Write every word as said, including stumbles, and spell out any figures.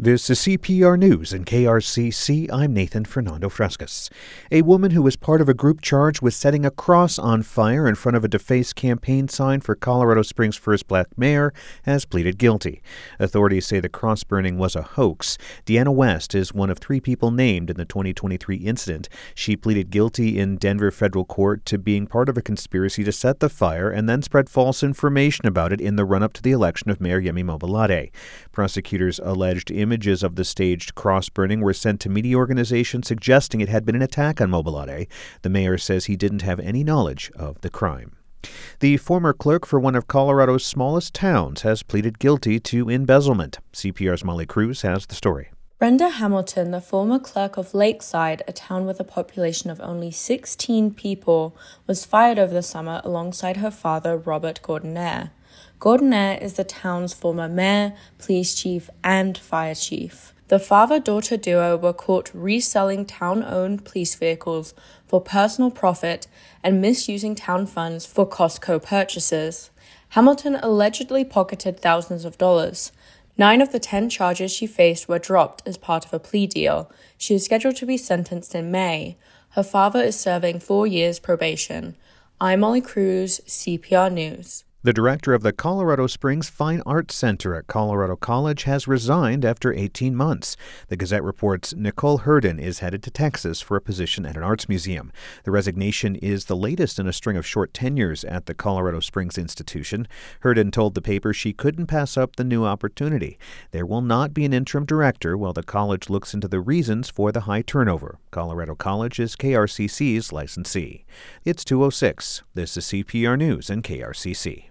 This is C P R News and K R C C. I'm Nathan Fernando Frescas. A woman who was part of a group charged with setting a cross on fire in front of a defaced campaign sign for Colorado Springs' first black mayor has pleaded guilty. Authorities say the cross burning was a hoax. Deanna West is one of three people named in the twenty twenty-three incident. She pleaded guilty in Denver federal court to being part of a conspiracy to set the fire and then spread false information about it in the run-up to the election of Mayor Yemi Mobolade. Prosecutors alleged images of the staged cross-burning were sent to media organizations suggesting it had been an attack on Mobolade. The mayor says he didn't have any knowledge of the crime. The former clerk for one of Colorado's smallest towns has pleaded guilty to embezzlement. C P R's Molly Cruz has the story. Brenda Hamilton, the former clerk of Lakeside, a town with a population of only sixteen people, was fired over the summer alongside her father, Robert Gordonnaire. Gordonnaire is the town's former mayor, police chief, and fire chief. The father-daughter duo were caught reselling town-owned police vehicles for personal profit and misusing town funds for Costco purchases. Hamilton allegedly pocketed thousands of dollars. Nine of the ten charges she faced were dropped as part of a plea deal. She is scheduled to be sentenced in May. Her father is serving four years probation. I'm Molly Cruz, C P R News. The director of the Colorado Springs Fine Arts Center at Colorado College has resigned after eighteen months. The Gazette reports Nicole Herden is headed to Texas for a position at an arts museum. The resignation is the latest in a string of short tenures at the Colorado Springs institution. Herden told the paper she couldn't pass up the new opportunity. There will not be an interim director while the college looks into the reasons for the high turnover. Colorado College is K R C C's licensee. It's two oh six. This is C P R News and K R C C.